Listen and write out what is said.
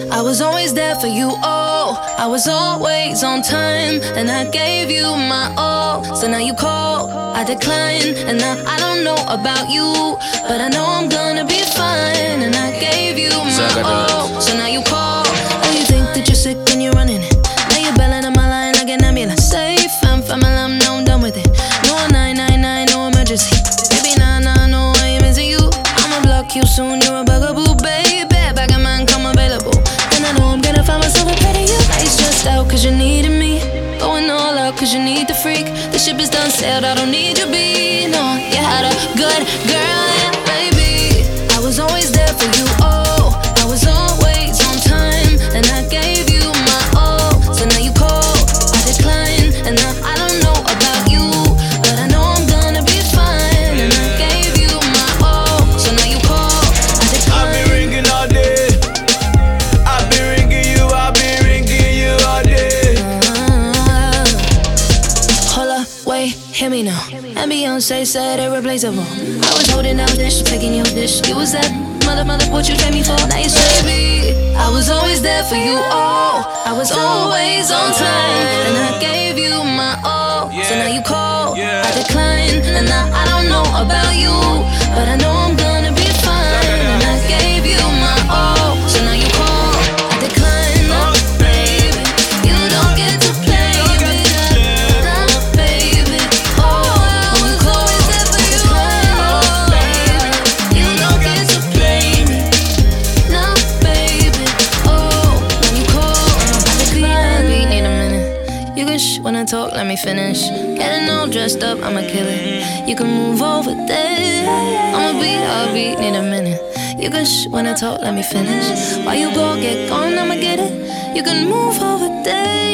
I was always there for you, oh. I was always on time, and I gave you my all. So now you call, I decline, and now I don't know about you, but I know I'm gonna be fine. And I gave you my all. So now you call, oh, you think that you're sick and you're running it. Now you're bailing on my line like an ambulance. Safe, I'm familiar, now I'm done with it. No 999, no emergency. Baby, nah, no, I ain't missing you. I'ma block you soon, you're a bugaboo, baby. Back of mine, come available. And I know I'm gonna find myself a better you. It's just out cause you needed me. Going all out cause you need the freak. The ship is done sailed, I don't need you be. No, you had a good girl and baby, I was always there for you, oh. I was always on time, and I gave you my all. So now you call, I decline, and now I don't know about you, but I know I'm gonna be fine. And I gave you my all. So now you call, I decline. I've been ringing all day. I've been ringing you all day. Hold up, wait, hear me now. And Beyonce said irreplaceable. I was holding out dish, taking your dish. You was that mother, what you trade me for? Now you say me. I was always there for you, oh. I was always on time, and I gave you my all. So now you call, I decline, and now I don't know about you, but I know I'm gonna be fine. And I gave you my all. So now you call, I decline, baby. You don't get to play me, baby. Oh, I was always there for you, baby. You don't get to play me, no, baby. Oh, when you call, I decline. We need a minute. You can when I talk, let me finish. Getting all dressed up, I'ma kill it. You can move over there. I'ma be heartbeat, need a minute. You can when I talk, let me finish. While you go, get gone, I'ma get it. You can move over there.